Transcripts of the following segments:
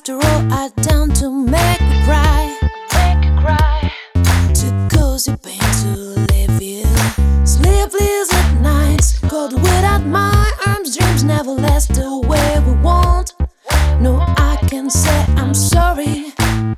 After all I've done to make me cry, to cause you pain, to leave you sleepless at nights, cold without my arms. Dreams never last the way we want. No, I can say I'm sorry.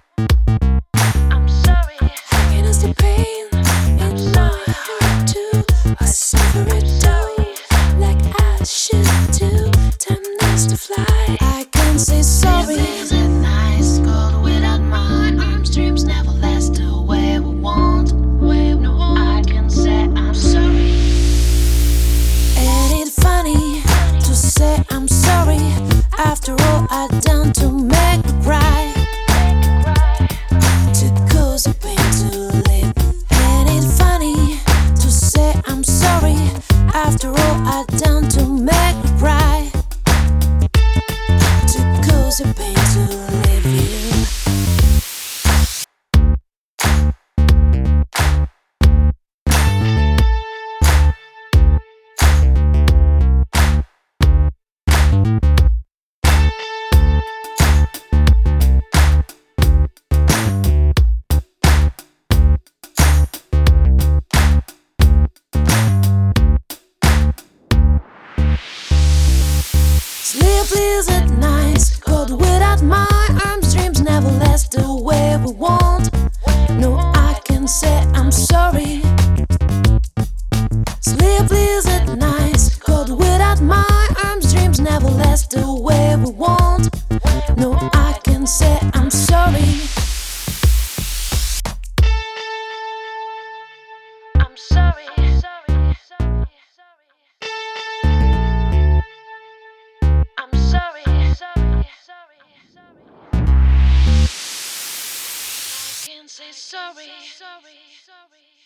Hanging as the pain in my heart too. I suffer it too, like I should do. Time needs to fly. I can say sorry. Is it nice, cold without my arms? Dreams never last the way we want. No, I can say I'm sorry. Ain't it funny to say I'm sorry? After all I've done to make me cry, to cause you pain, to live. Ain't it funny to say I'm sorry? After all I've done to make me cry, to cause you pain, to leave you. Sleepless at nights, cold without my arms. Dreams never last the way we want. No, I can say I'm sorry. Sleepless at nights, cold without my arms. Dreams never last the way we want. No, I can say I'm sorry. I'm sorry. I'm sorry. I can't say sorry.